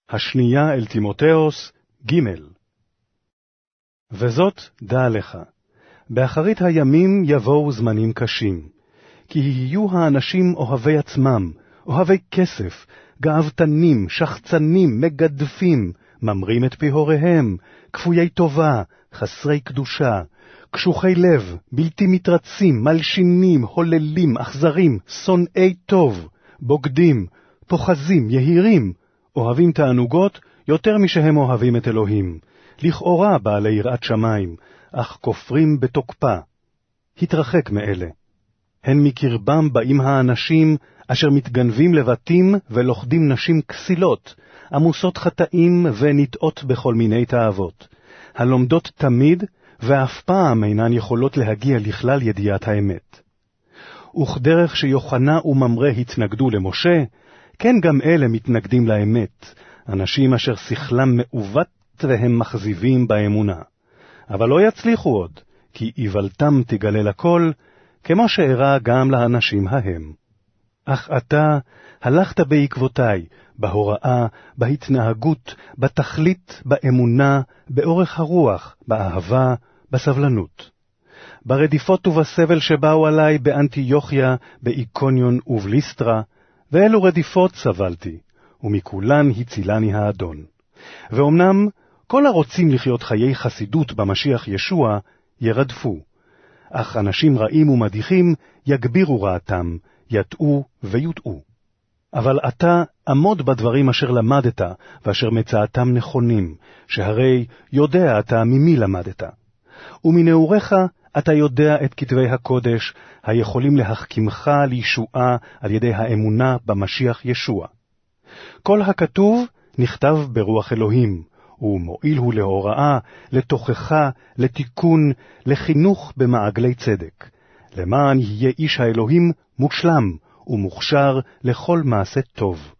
השנייה אל תימותאוס, ג'. וזאת דע לך, באחרית הימים יבואו זמנים קשים, כי יהיו האנשים אוהבי עצמם, אוהבי כסף, גאוותנים, שחצנים, מגדפים, ממרים את פיהוריהם, כפויי טובה, חסרי קדושה, קשוחי לב, בלתי מתרצים, מלשינים, הוללים, אכזרים, שונאי טוב, בוגדים, פוחזים, יהירים, אוהבים תענוגות יותר משהם אוהבים את אלוהים, לכאורה בעלי יראת שמיים, אך כופרים בתוקפה. התרחק מאלה. הן מקרבם באים האנשים אשר מתגנבים לבתים ולוכדים נשים כסילות, עמוסות חטאים ונטעות בכל מיני תאוות, הלומדות תמיד ואף פעם אינן יכולות להגיע לכלל ידיעת האמת. וכדרך שיוחנה וממרה התנגדו למשה, כן גם אלה מתנגדים לאמת, אנשים אשר שכלם מעוות והם מחזיבים באמונה. אבל לא יצליחו עוד, כי איוולתם תגלה לכל, כמו שאירע גם לאנשים ההם. אך אתה הלכת בעקבותיי, בהוראה, בהתנהגות, בתכלית, באמונה, באורך הרוח, באהבה, בסבלנות. ברדיפות ובסבל שבאו עליי באנטיוכיה, באיקוניון ובליסטרה, ואלו רדיפות סבלתי, ומכולן הצילני האדון. ואומנם כל הרוצים לחיות חיי חסידות במשיח ישוע ירדפו, אך אנשים רעים ומדיחים יגבירו רעתם, יטעו ויוטעו. אבל אתה עמוד בדברים אשר למדת, ואשר מצאתם נכונים, שהרי יודע אתה ממי למדת. ומנעוריך אתה יודע את כתבי הקודש, היכולים להחכימך לישועה על ידי האמונה במשיח ישוע. כל הכתוב נכתב ברוח אלוהים, ומועיל הוא להוראה, לתוכחה, לתיקון, לחינוך במעגלי צדק, למען יהיה איש האלוהים מושלם ומוכשר לכל מעשה טוב.